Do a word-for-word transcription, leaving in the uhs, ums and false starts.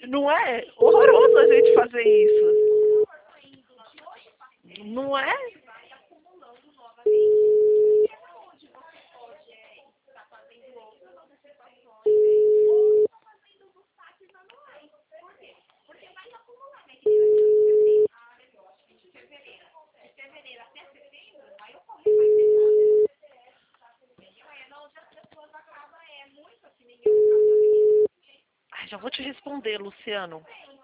Não é? Horroroso a gente fazer isso. Não é? Ai, já vou te responder, Luciano.